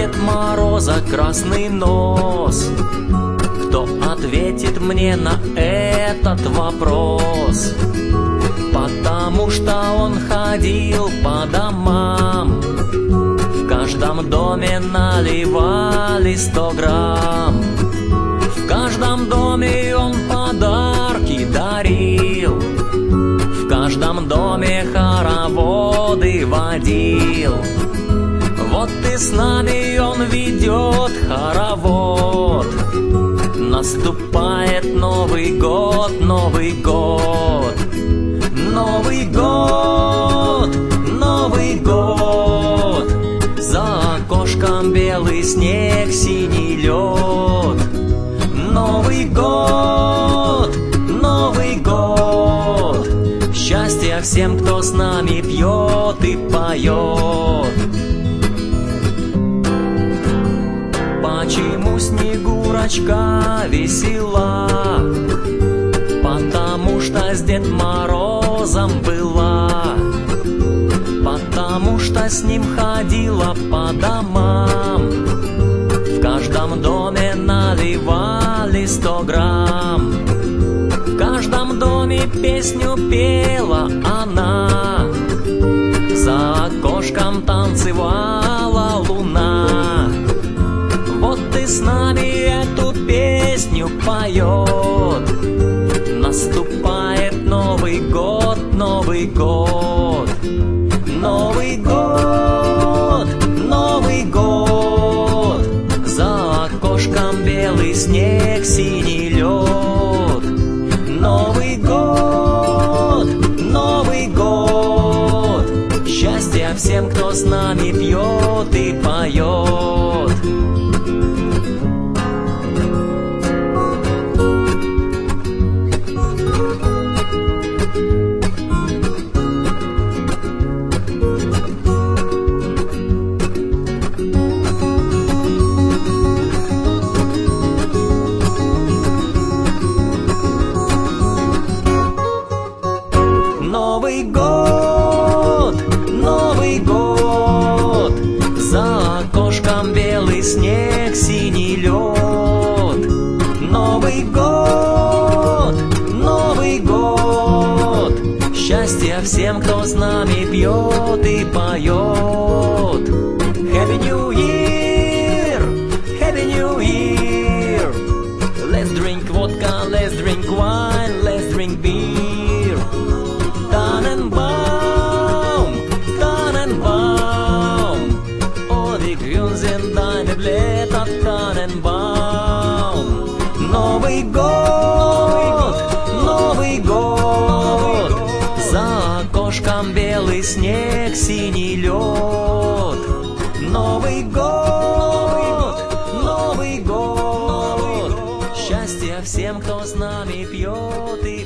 Дед Мороза красный нос? Кто ответит мне на этот вопрос? Потому что он ходил по домам, в каждом доме наливали 100 грамм. В каждом доме он подарки дарил, в каждом доме хороводы водил. Вот и с нами он ведет хоровод. Наступает Новый год, Новый год, Новый год, Новый год. За окошком белый снег, синий лед. Новый год, Новый год. Счастья всем, кто с нами пьет и поет. Почему Снегурочка весела? Потому что с Дед Морозом была, потому что с ним ходила по домам, в каждом доме наливали 100 грамм. В каждом доме песню пела она, за окошком танцевала луна. Вот и с нами эту песню поет. Наступает Новый год, Новый год, Новый год, Новый год. За окошком белый снег, синий лед. Новый год, Новый год. Счастья всем, кто с нами пьет и поет. Новый год, Новый год. За окошком белый снег, синий лед. Новый год, Новый год. Счастья всем, кто с нами пьет и поет. Happy New Year, Happy New Year. Let's drink vodka, let's drink wine, let's drink beer. Tannenbaum, Tannenbaum, oh, wie grün sind deine Blätter, Tannenbaum. Новый год, Новый год. За окошком белый снег, синий лед. Новый год, Новый год. Счастья всем, кто с нами пьет и